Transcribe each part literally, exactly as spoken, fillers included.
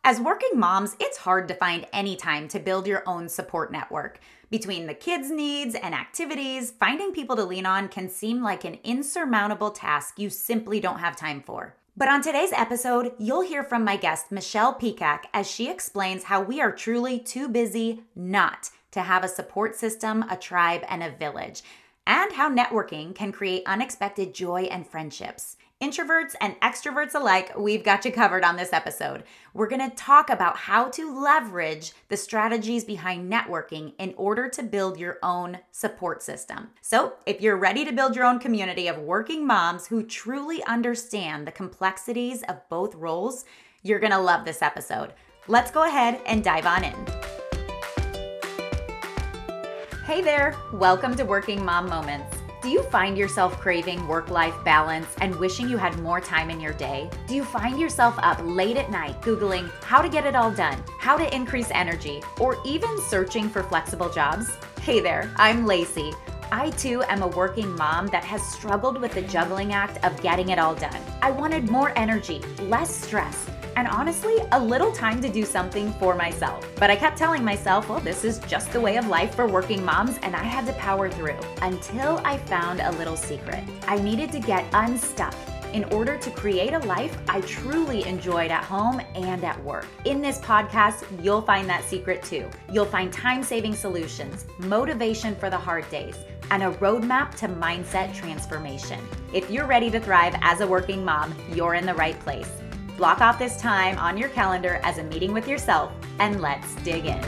As working moms, it's hard to find any time to build your own support network. Between the kids' needs and activities, finding people to lean on can seem like an insurmountable task you simply don't have time for. But on today's episode, you'll hear from my guest, Michelle Peacock, as she explains how we are truly too busy not to have a support system, a tribe, and a village, and how networking can create unexpected joy and friendships. Introverts and extroverts alike, we've got you covered on this episode. We're going to talk about how to leverage the strategies behind networking in order to build your own support system. So, if you're ready to build your own community of working moms who truly understand the complexities of both roles, you're going to love this episode. Let's go ahead and dive on in. Hey there, welcome to Working Mom Moments. Do you find yourself craving work-life balance and wishing you had more time in your day? Do you find yourself up late at night Googling how to get it all done, how to increase energy, or even searching for flexible jobs? Hey there, I'm Lacey. I too am a working mom that has struggled with the juggling act of getting it all done. I wanted more energy, less stress, and honestly, a little time to do something for myself. But I kept telling myself, well, this is just the way of life for working moms, and I had to power through until I found a little secret. I needed to get unstuck in order to create a life I truly enjoyed at home and at work. In this podcast, you'll find that secret too. You'll find time-saving solutions, motivation for the hard days, and a roadmap to mindset transformation. If you're ready to thrive as a working mom, you're in the right place. Block off this time on your calendar as a meeting with yourself, and let's dig in.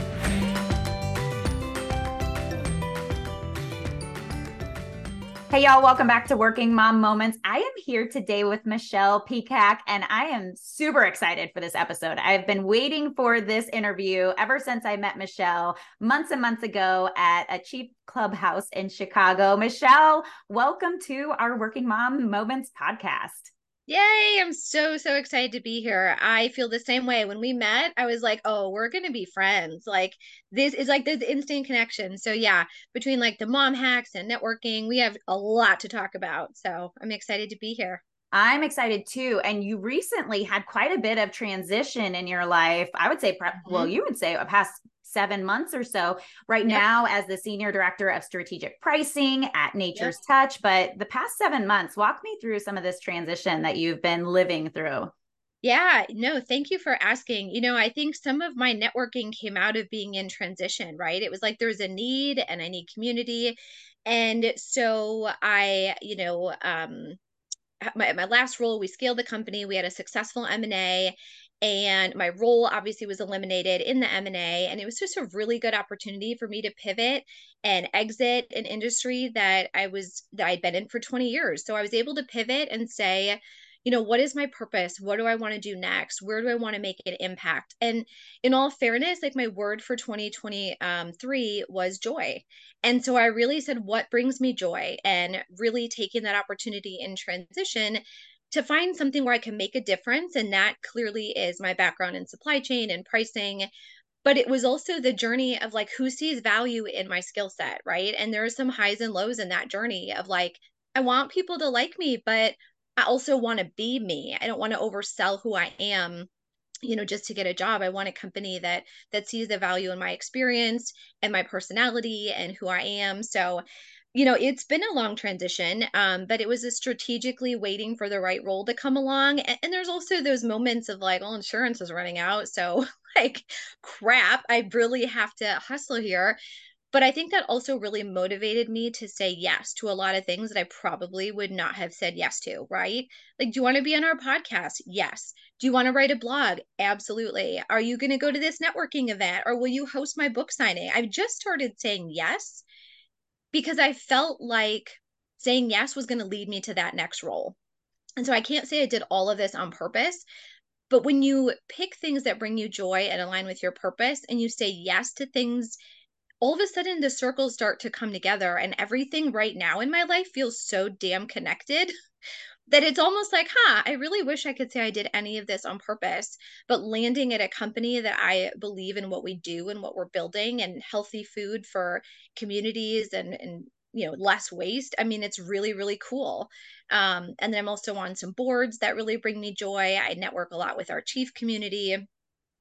Hey y'all, welcome back to Working Mom Moments. I am here today with Michelle Peacock, and I am super excited for this episode. I've been waiting for this interview ever since I met Michelle months and months ago at a cheap clubhouse in Chicago. Michelle, welcome to our Working Mom Moments podcast. Yay, I'm so, so excited to be here. I feel the same way. When we met, I was like, oh, we're going to be friends. Like, this is like the instant connection. So, yeah, between like the mom hacks and networking, we have a lot to talk about. So, I'm excited to be here. I'm excited too. And you recently had quite a bit of transition in your life. I would say, well, Mhm. you would say a past seven months or so right Yep. now as the Senior Director of Strategic Pricing at Yep. Nature's Touch. But the past seven months, walk me through some of this transition that you've been living through. Yeah, no, thank you for asking. You know, I think some of my networking came out of being in transition, right? It was like there's a need and I need community. And so I, you know, um, my, my last role, we scaled the company. We had a successful M and A, and my role obviously was eliminated in the M and A. And it was just a really good opportunity for me to pivot and exit an industry that I was that I'd been in for twenty years. So I was able to pivot and say, you know, what is my purpose? What do I want to do next? Where do I want to make an impact? And in all fairness, like my word for twenty twenty-three was joy. And so I really said, what brings me joy? And really taking that opportunity in transition to find something where I can make a difference. And that clearly is my background in supply chain and pricing. But it was also the journey of like who sees value in my skill set, right? And there are some highs and lows in that journey of like, I want people to like me, but I also want to be me. I don't want to oversell who I am, you know, just to get a job. I want a company that that sees the value in my experience and my personality and who I am. So, you know, it's been a long transition, um, but it was a strategically waiting for the right role to come along. And, and there's also those moments of like, well, insurance is running out. So, like, crap, I really have to hustle here. But I think that also really motivated me to say yes to a lot of things that I probably would not have said yes to, right? Like, do you want to be on our podcast? Yes. Do you want to write a blog? Absolutely. Are you going to go to this networking event or will you host my book signing? I've just started saying yes because I felt like saying yes was going to lead me to that next role. And so I can't say I did all of this on purpose, but when you pick things that bring you joy and align with your purpose and you say yes to things, all of a sudden the circles start to come together and everything right now in my life feels so damn connected that it's almost like, huh, I really wish I could say I did any of this on purpose, but landing at a company that I believe in what we do and what we're building and healthy food for communities and and you know less waste. I mean, it's really really cool. Um, and then I'm also on some boards that really bring me joy. I network a lot with our chief community.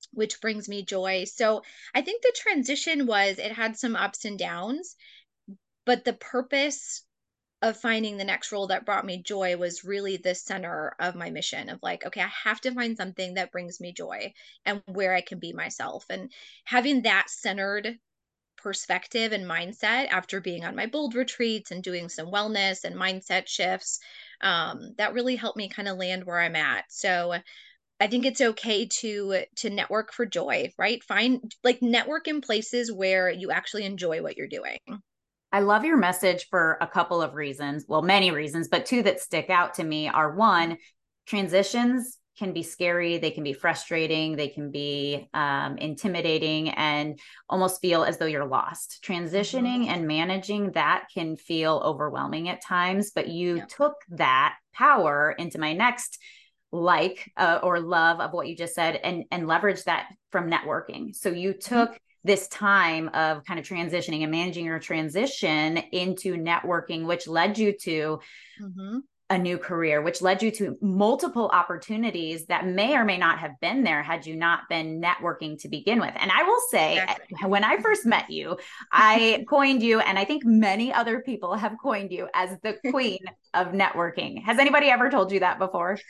which brings me joy. So I think the transition was, it had some ups and downs, but the purpose of finding the next role that brought me joy was really the center of my mission of like, okay, I have to find something that brings me joy and where I can be myself. And having that centered perspective and mindset after being on my bold retreats and doing some wellness and mindset shifts, um, that really helped me kind of land where I'm at. So I think it's okay to to network for joy, right? Find like network in places where you actually enjoy what you're doing. I love your message for a couple of reasons. Well, many reasons, but two that stick out to me are one, transitions can be scary. They can be frustrating. They can be um, intimidating and almost feel as though you're lost. Mhm. Transitioning and managing that can feel overwhelming at times, but you Yeah. took that power into my next like uh, or love of what you just said and and leverage that from networking. So you Mhm. took this time of kind of transitioning and managing your transition into networking, which led you to Mhm. a new career, which led you to multiple opportunities that may or may not have been there had you not been networking to begin with. And I will say, Exactly. when I first met you, I coined you, and I think many other people have coined you as the queen of networking. Has anybody ever told you that before?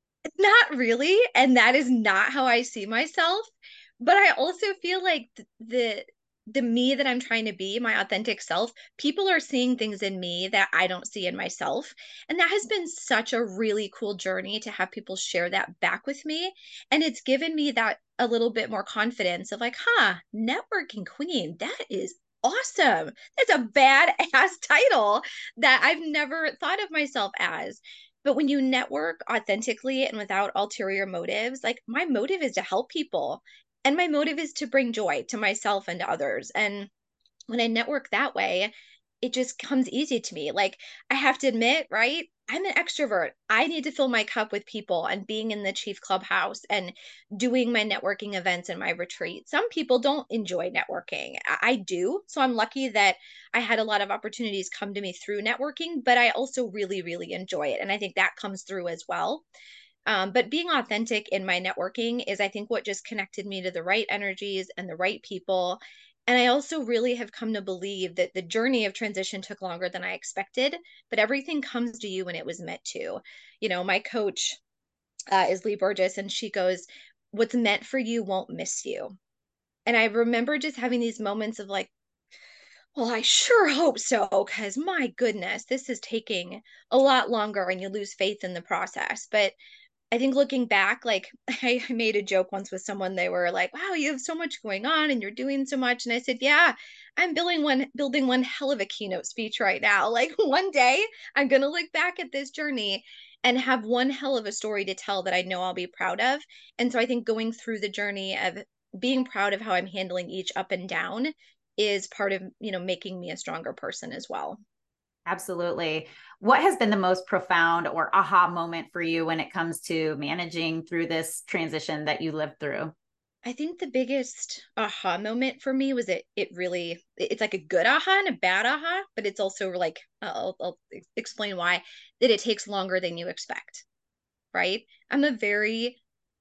Not really, and that is not how I see myself. But I also feel like th- the the me that I'm trying to be, my authentic self, people are seeing things in me that I don't see in myself. And that has been such a really cool journey to have people share that back with me. And it's given me that a little bit more confidence of like, huh, networking queen, that is awesome. That's a badass title that I've never thought of myself as. But when you network authentically and without ulterior motives, like my motive is to help people and my motive is to bring joy to myself and to others. And when I network that way, it just comes easy to me. Like I have to admit, right? I'm an extrovert. I need to fill my cup with people and being in the Chief Clubhouse and doing my networking events and my retreats. Some people don't enjoy networking. I, I do. So I'm lucky that I had a lot of opportunities come to me through networking, but I also really, really enjoy it. And I think that comes through as well. Um, but being authentic in my networking is, I think, what just connected me to the right energies and the right people. And I also really have come to believe that the journey of transition took longer than I expected, but everything comes to you when it was meant to. You know, my coach uh, is Lee Burgess, and she goes, "What's meant for you won't miss you." And I remember just having these moments of like, well, I sure hope so, because my goodness, this is taking a lot longer and you lose faith in the process. But I think looking back, like I I made a joke once with someone. They were like, "Wow, you have so much going on and you're doing so much." And I said, "Yeah, I'm building one building one hell of a keynote speech right now. Like one day I'm going to look back at this journey and have one hell of a story to tell that I know I'll be proud of." And so I think going through the journey of being proud of how I'm handling each up and down is part of, you know, making me a stronger person as well. Absolutely. What has been the most profound or aha moment for you when it comes to managing through this transition that you lived through? I think the biggest aha moment for me was it it really it's like a good aha and a bad aha, but it's also like I'll, I'll ex- explain why that it takes longer than you expect, right? I'm a very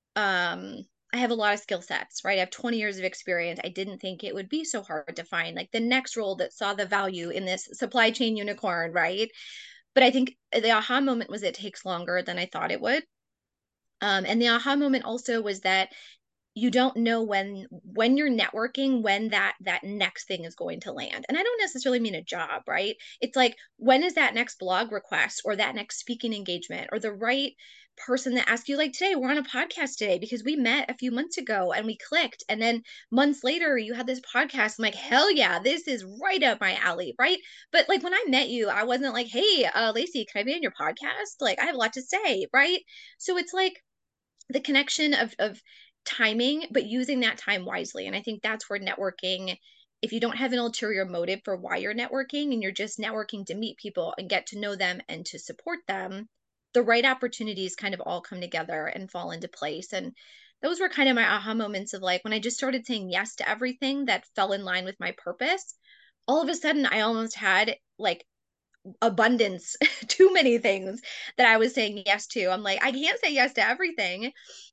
um I have a lot of skill sets, right? I have twenty years of experience. I didn't think it would be so hard to find like the next role that saw the value in this supply chain unicorn, right? But I think the aha moment was it takes longer than I thought it would. Um, and the aha moment also was that you don't know when when you're networking when that that next thing is going to land. And I don't necessarily mean a job, right? It's like when is that next blog request or that next speaking engagement or the right person that asks you, like today we're on a podcast today because we met a few months ago and we clicked, and then months later you had this podcast. I'm like, hell yeah, this is right up my alley, right? But like when I met you, I wasn't like, hey, uh Lacey, can I be on your podcast? Like I have a lot to say, right? So it's like the connection of of timing, but using that time wisely. And I think that's where networking, if you don't have an ulterior motive for why you're networking and you're just networking to meet people and get to know them and to support them, the right opportunities kind of all come together and fall into place. And those were kind of my aha moments of like when I just started saying yes to everything that fell in line with my purpose. All of a sudden, I almost had like abundance, too many things that I was saying yes to. I'm like, I can't say yes to everything.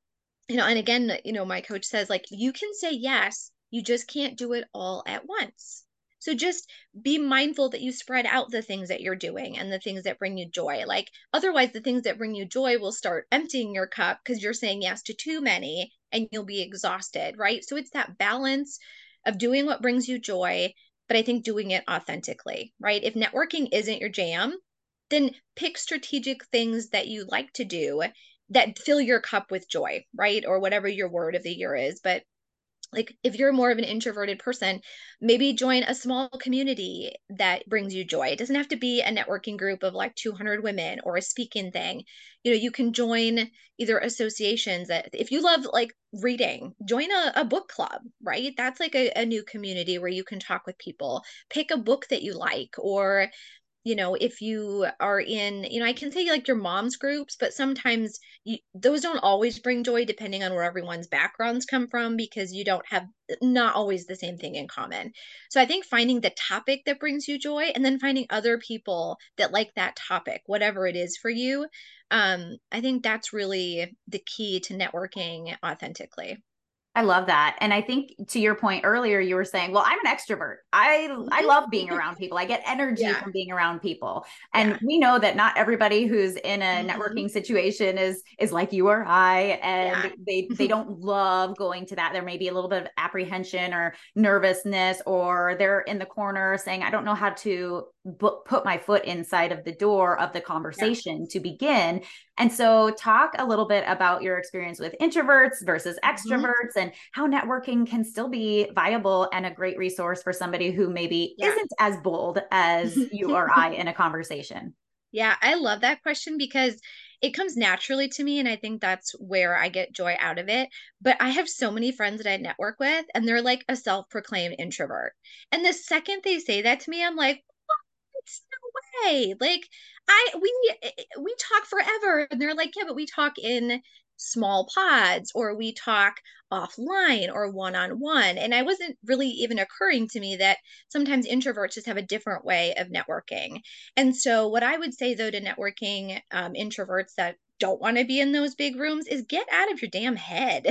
you know, and again, you know, my coach says like you can say yes, you just can't do it all at once. So just be mindful that you spread out the things that you're doing and the things that bring you joy. Like otherwise the things that bring you joy will start emptying your cup because you're saying yes to too many and you'll be exhausted, right? So it's that balance of doing what brings you joy, but I think doing it authentically, right? If networking isn't your jam, then pick strategic things that you like to do that fill your cup with joy, right? Or whatever your word of the year is. But like if you're more of an introverted person, maybe join a small community that brings you joy. It doesn't have to be a networking group of like two hundred women or a speaking thing. You know, you can join either associations that if you love like reading, join a, a book club, right? That's like a, a new community where you can talk with people. Pick a book that you like, or you know, if you are in, you know, I can say like your mom's groups, but sometimes you, those don't always bring joy depending on where everyone's backgrounds come from because you don't have not always the same thing in common. So I think finding the topic that brings you joy and then finding other people that like that topic, whatever it is for you. Um, I think that's really the key to networking authentically. I love that. And I think to your point earlier, you were saying, well, I'm an extrovert. I I love being around people. I get energy Yeah. from being around people. And Yeah. we know that not everybody who's in a Hmm. networking situation is is like you or I, Yeah. and they they don't love going to that. There may be a little bit of apprehension or nervousness, or they're in the corner saying, I don't know how to put my foot inside of the door of the Yeah. conversation to begin. And so, talk a little bit about your experience with introverts versus Hmm. extroverts and how networking can still be viable and a great resource for somebody who maybe Yeah. isn't as bold as you or I in a conversation. Yeah, I love that question because it comes naturally to me. And I think that's where I get joy out of it. But I have so many friends that I network with, and they're like a self proclaimed introvert. And the second they say that to me, I'm like, it's no way. Like I we eh, eh, we talk forever. And they're like, yeah, but we talk in small pods or we talk offline or one on one. And I wasn't really even occurring to me that sometimes introverts just have a different way of networking. And so what I would say though to networking um, introverts that don't want to be in those big rooms is get out of your damn head.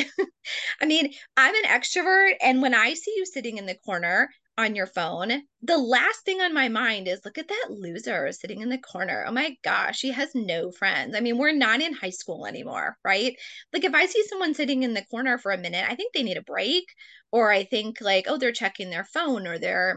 I mean, I'm an extrovert, and when I see you sitting in the corner on your phone, the last thing on my mind is look at that loser sitting in the corner. Oh my gosh, she has no friends. I mean, we're not in high school anymore, right? Like, if I see someone sitting in the corner for a minute, I think they need a break, or I think, like, oh, they're checking their phone or they're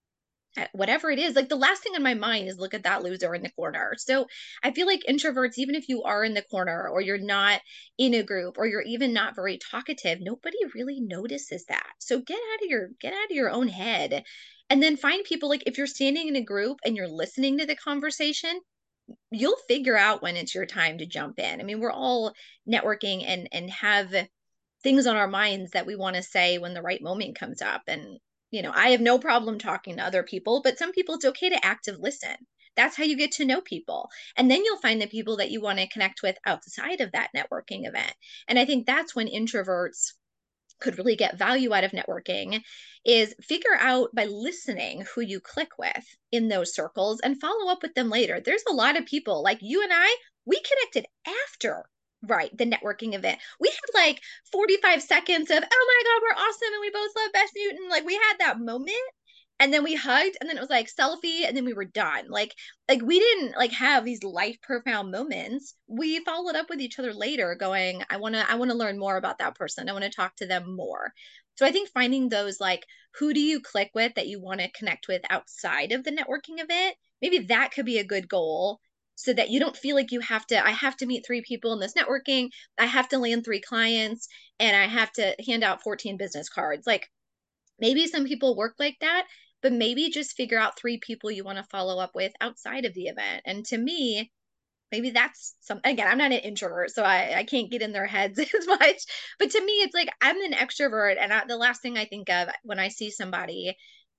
whatever it is, like the last thing on my mind is look at that loser in the corner. So I feel like introverts, even if you are in the corner or you're not in a group or you're even not very talkative, nobody really notices that. So get out of your get out of your own head. And then find people like if you're standing in a group and you're listening to the conversation, you'll figure out when it's your time to jump in. I mean, we're all networking and and have things on our minds that we want to say when the right moment comes up. And, you know, I have no problem talking to other people, but some people it's okay to active listen. That's how you get to know people. And then you'll find the people that you want to connect with outside of that networking event. And I think that's when introverts could really get value out of networking is figure out by listening who you click with in those circles and follow up with them later. There's a lot of people like you and I, we connected after right the networking event. We had like forty-five seconds of, oh my God, we're awesome and we both love Best Newton. Like we had that moment and then we hugged and then it was like selfie and then we were done. Like like we didn't like have these life profound moments. We followed up with each other later going, I want to I want to learn more about that person. I want to talk to them more. So I think finding those like who do you click with that you want to connect with outside of the networking event, maybe that could be a good goal so that you don't feel like you have to I have to meet three people in this networking, I have to land three clients and I have to hand out fourteen business cards. Like maybe some people work like that, but maybe just figure out three people you want to follow up with outside of the event. And to me, maybe that's some again, I'm not an introvert, so I, I can't get in their heads as much. But to me, it's like I'm an extrovert, and I, the last thing I think of when I see somebody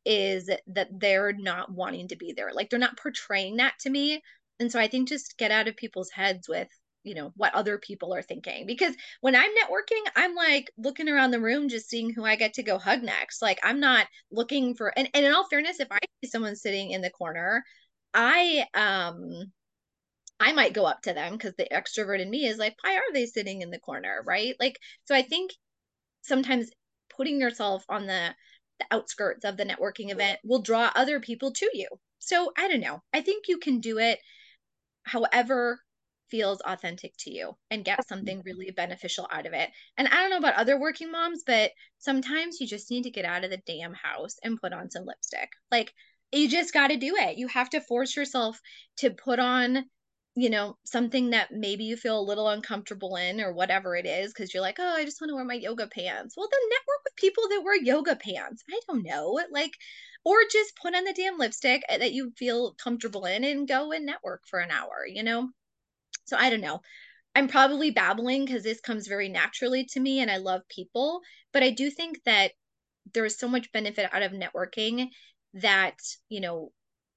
is that they're not wanting to be there. Like they're not portraying that to me. And so I think just get out of people's heads with, you know, what other people are thinking. Because when I'm networking, I'm like looking around the room, just seeing who I get to go hug next. Like I'm not looking for, and, and in all fairness, if I see someone sitting in the corner, I, um, I might go up to them because the extrovert in me is like, why are they sitting in the corner? Right. Like, so I think sometimes putting yourself on the, the outskirts of the networking event will draw other people to you. So I don't know. I think you can do it however feels authentic to you and get something really beneficial out of it. And I don't know about other working moms, but sometimes you just need to get out of the damn house and put on some lipstick. Like you just got to do it. You have to force yourself to put on, you know, something that maybe you feel a little uncomfortable in or whatever it is because you're like, "Oh, I just want to wear my yoga pants." Well, then network with people that wear yoga pants. I don't know. Like or just put on the damn lipstick that you feel comfortable in and go and network for an hour, you know? So I don't know. I'm probably babbling because this comes very naturally to me and I love people, but I do think that there's so much benefit out of networking that, you know,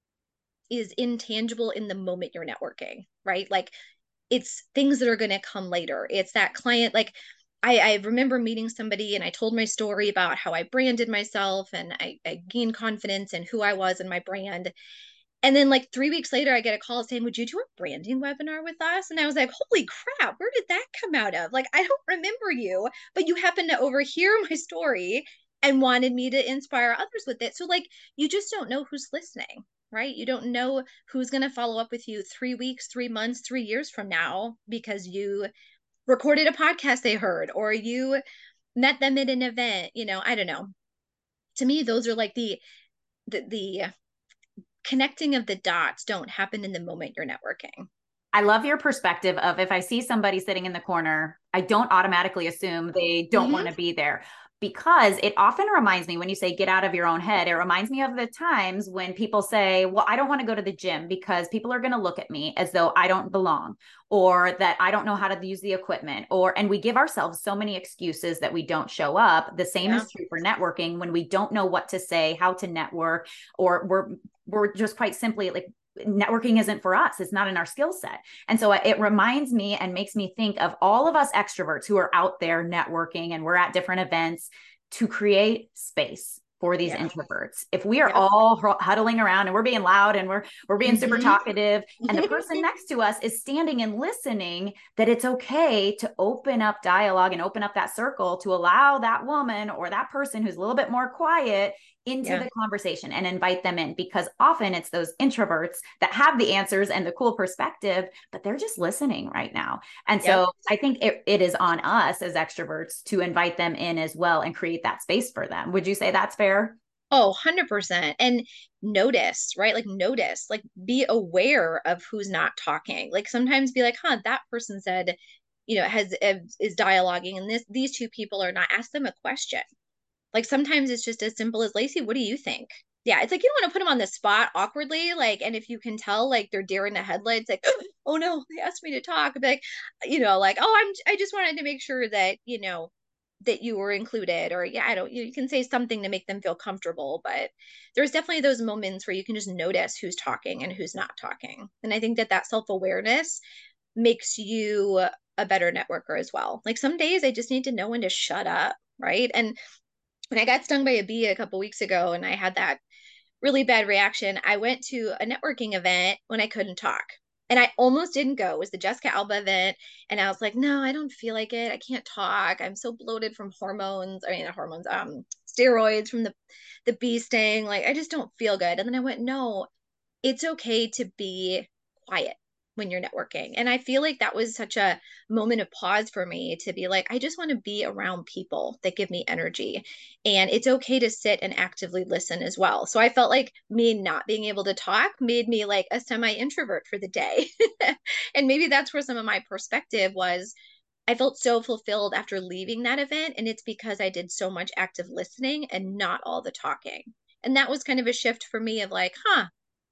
is intangible in the moment you're networking, right? Like it's things that are going to come later. It's that client, like I, I remember meeting somebody and I told my story about how I branded myself and I, I gained confidence in who I was and my brand. And then like three weeks later, I get a call saying, would you do a branding webinar with us? And I was like, holy crap, where did that come out of? Like, I don't remember you, but you happened to overhear my story and wanted me to inspire others with it. So like, you just don't know who's listening, right? You don't know who's going to follow up with you three weeks, three months, three years from now because you recorded a podcast they heard or you met them at an event. You know, I don't know. To me, those are like the the, the connecting of the dots don't happen in the moment you're networking. I love your perspective of if I see somebody sitting in the corner, I don't automatically assume they don't Mm-hmm. want to be there because it often reminds me when you say get out of your own head, it reminds me of the times when people say, well, I don't want to go to the gym because people are going to look at me as though I don't belong or that I don't know how to use the equipment or, and we give ourselves so many excuses that we don't show up. The same Yeah. is true for networking when we don't know what to say, how to network, or we're, we're just quite simply like, networking isn't for us. It's not in our skill set. And so it reminds me and makes me think of all of us extroverts who are out there networking and we're at different events to create space for these Yeah. introverts. If we are Yep. all huddling around and we're being loud and we're we're being super Mm-hmm. talkative and the person next to us is standing and listening, that it's okay to open up dialogue and open up that circle to allow that woman or that person who's a little bit more quiet into Yeah. the conversation and invite them in, because often it's those introverts that have the answers and the cool perspective, but they're just listening right now. And Yep. so I think it, it is on us as extroverts to invite them in as well and create that space for them. Would you say that's fair? Oh, one hundred percent. And notice, right? Like notice, like be aware of who's not talking. Like sometimes be like, huh, that person said, you know, has is dialoguing and this these two people are not. Ask them a question. Like sometimes it's just as simple as Lacey, what do you think? Yeah, it's like you don't want to put them on the spot awkwardly. Like, and if you can tell, like they're deer in the headlights, like, oh no, they asked me to talk. I'd be like, you know, like, oh, I'm, I just wanted to make sure that, you know, that you were included, or yeah, I don't, you, you can say something to make them feel comfortable. But there's definitely those moments where you can just notice who's talking and who's not talking. And I think that that self awareness makes you a better networker as well. Like some days I just need to know when to shut up, right? And when I got stung by a bee a couple weeks ago and I had that really bad reaction, I went to a networking event when I couldn't talk. And I almost didn't go. It was the Jessica Alba event. And I was like, no, I don't feel like it. I can't talk. I'm so bloated from hormones. I mean, the hormones, um, steroids from the, the bee sting. Like, I just don't feel good. And then I went, no, it's okay to be quiet when you're networking. And I feel like that was such a moment of pause for me to be like, I just want to be around people that give me energy. And it's okay to sit and actively listen as well. So I felt like me not being able to talk made me like a semi introvert for the day. And maybe that's where some of my perspective was. I felt so fulfilled after leaving that event. And it's because I did so much active listening and not all the talking. And that was kind of a shift for me of like, huh,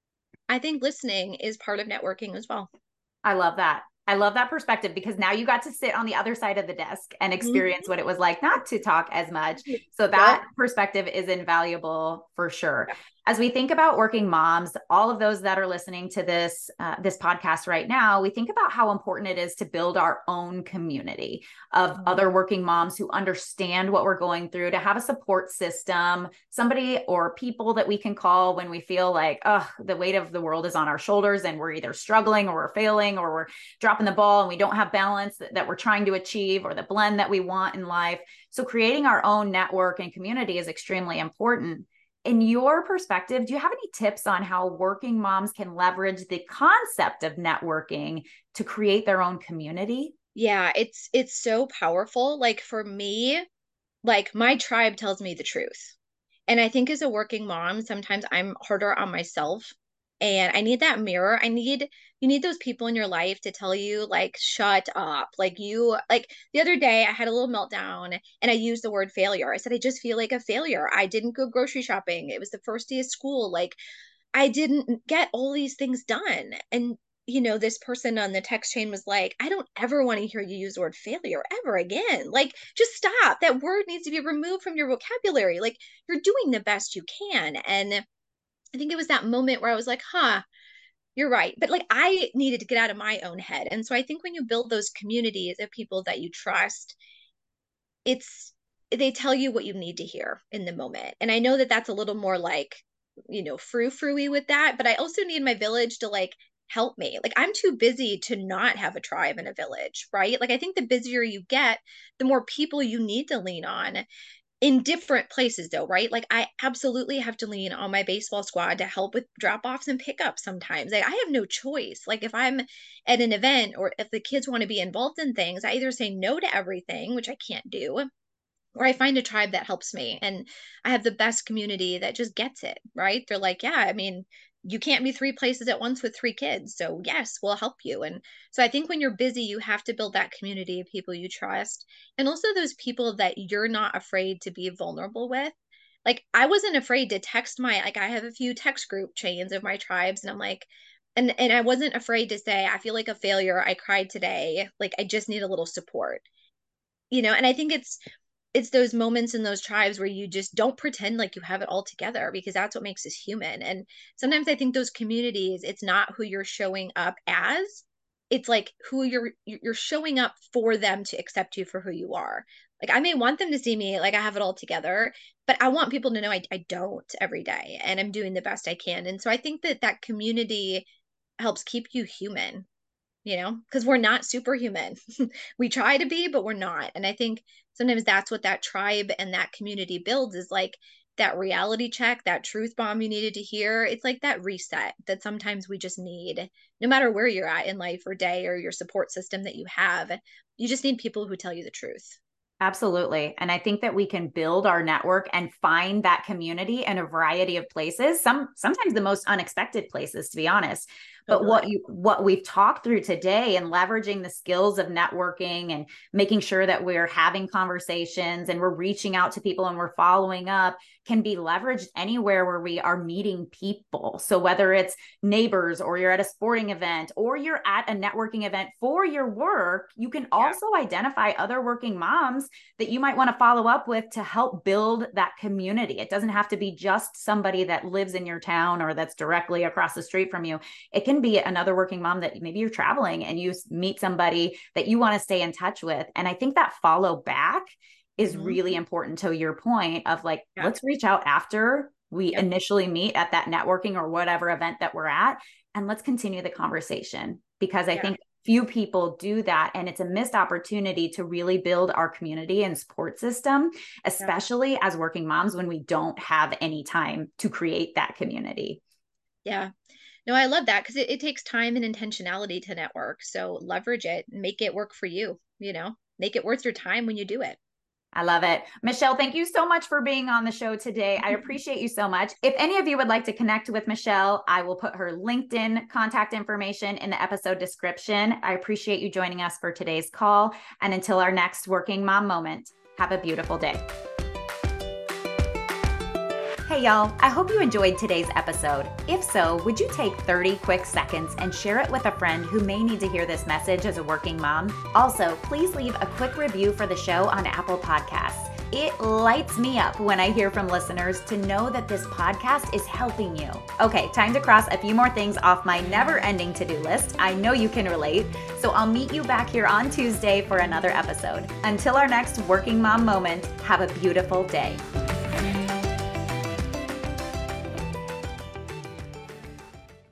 I think listening is part of networking as well. I love that. I love that perspective because now you got to sit on the other side of the desk and experience Mhm. what it was like not to talk as much. So Yep. that perspective is invaluable for sure. As we think about working moms, all of those that are listening to this uh, this podcast right now, we think about how important it is to build our own community of mm-hmm. other working moms who understand what we're going through, to have a support system, somebody or people that we can call when we feel like, oh, the weight of the world is on our shoulders and we're either struggling or we're failing or we're dropping the ball and we don't have balance that, that we're trying to achieve or the blend that we want in life. So creating our own network and community is extremely important. In your perspective, do you have any tips on how working moms can leverage the concept of networking to create their own community? Yeah, it's it's so powerful. Like for me, like my tribe tells me the truth. And I think as a working mom, sometimes I'm harder on myself and I need that mirror. I need, you need those people in your life to tell you like, shut up. Like you, like the other day I had a little meltdown and I used the word failure. I said, I just feel like a failure. I didn't go grocery shopping. It was the first day of school. Like I didn't get all these things done. And you know, this person on the text chain was like, I don't ever want to hear you use the word failure ever again. Like, just stop. That word needs to be removed from your vocabulary. Like, you're doing the best you can. And I think it was that moment where I was like, huh, you're right. But like, I needed to get out of my own head. And so I think when you build those communities of people that you trust, it's, they tell you what you need to hear in the moment. And I know that that's a little more like, you know, frou-frou-y with that, but I also need my village to like help me. Like I'm too busy to not have a tribe and a village, right? Like I think the busier you get, the more people you need to lean on in different places though, right? Like I absolutely have to lean on my baseball squad to help with drop-offs and pickups sometimes. Like I have no choice. Like if I'm at an event or if the kids want to be involved in things, I either say no to everything, which I can't do, or I find a tribe that helps me. And I have the best community that just gets it, right? They're like, yeah, I mean, you can't be three places at once with three kids. So yes, we'll help you. And so I think when you're busy, you have to build that community of people you trust. And also those people that you're not afraid to be vulnerable with. Like I wasn't afraid to text my, like I have a few text group chains of my tribes and I'm like, and, and I wasn't afraid to say, I feel like a failure. I cried today. Like I just need a little support, you know? And I think it's, it's those moments in those tribes where you just don't pretend like you have it all together because that's what makes us human. And sometimes I think those communities, it's not who you're showing up as, it's like who you're you're showing up for them to accept you for who you are. Like I may want them to see me like I have it all together, but I want people to know I, I don't every day and I'm doing the best I can. And so I think that that community helps keep you human, you know, because we're not superhuman. We try to be, but we're not. And I think sometimes that's what that tribe and that community builds is like that reality check, that truth bomb you needed to hear. It's like that reset that sometimes we just need, no matter where you're at in life or day or your support system that you have. You just need people who tell you the truth. Absolutely. And I think that we can build our network and find that community in a variety of places, some sometimes the most unexpected places, to be honest. But what you what we've talked through today and leveraging the skills of networking and making sure that we're having conversations and we're reaching out to people and we're following up can be leveraged anywhere where we are meeting people. So whether it's neighbors or you're at a sporting event or you're at a networking event for your work, you can also yeah. identify other working moms that you might want to follow up with to help build that community. It doesn't have to be just somebody that lives in your town or that's directly across the street from you. It can be another working mom that maybe you're traveling and you meet somebody that you want to stay in touch with. And I think that follow back is mm-hmm. really important to your point of like, yeah. let's reach out after we yep. initially meet at that networking or whatever event that we're at. And let's continue the conversation because I yeah. think few people do that. And it's a missed opportunity to really build our community and support system, especially yeah. as working moms when we don't have any time to create that community. Yeah. No, I love that because it, it takes time and intentionality to network. So leverage it, make it work for you, you know, make it worth your time when you do it. I love it. Michelle, thank you so much for being on the show today. I appreciate you so much. If any of you would like to connect with Michelle, I will put her LinkedIn contact information in the episode description. I appreciate you joining us for today's call. And until our next Working Mom Moment, have a beautiful day. Hey y'all, I hope you enjoyed today's episode. If so, would you take thirty quick seconds and share it with a friend who may need to hear this message as a working mom? Also, please leave a quick review for the show on Apple Podcasts. It lights me up when I hear from listeners to know that this podcast is helping you. Okay, time to cross a few more things off my never-ending to-do list. I know you can relate, so I'll meet you back here on Tuesday for another episode. Until our next Working Mom Moment, have a beautiful day.